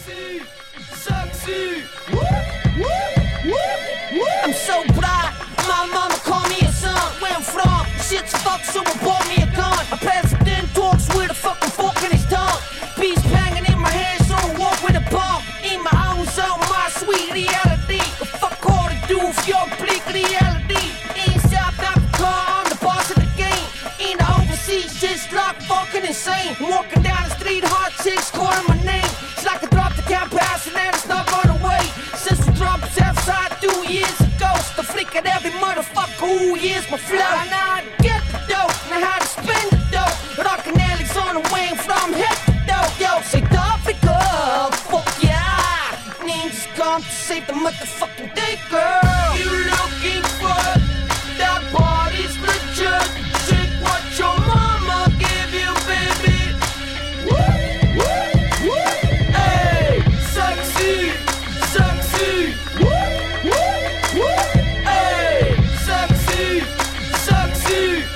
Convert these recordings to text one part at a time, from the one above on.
I'm so bright, my mama called me a son. Where I'm from, shit's fucked, so I bought me a gun. A president talks with a fucking fork in his tongue. Beats banging in my head, so I walk with a bump. In my own zone, my sweet reality. But fuck all to do with your bleak reality. In South Africa, I'm the boss of the game. In the overseas, just like fucking insane. Walking down the street, hot chicks calling my name. It's like I dropped the campaign and it's not going away. Since we dropped Southside 2 years ago, still flicking every motherfucker who hears my flow. Now I get the dough, know how to spend the dough. Rockin' Alex on the wing from head to toe. Yo, South Africa, fuck yeah. Ninjas come to save the motherfucking day, girl. You looking for that body's legit? Check what your mama gave you, baby. Hey, sexy, sexy. Hey, sexy, sexy.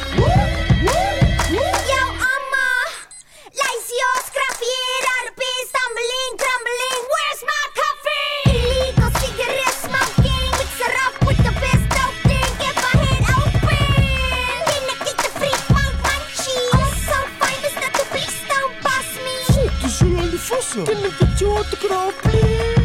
Yo, lazy or scruffy, out of being stumbling, crumbling. Where's my coffee? Illegal cigarette smoking, mix it up with the best dope thing. Get my head open. Can I get the freak mouth munchies? I'm so famous that the police don't bust me. Du zullen aan die vossen. Kan ik met je autograf, please?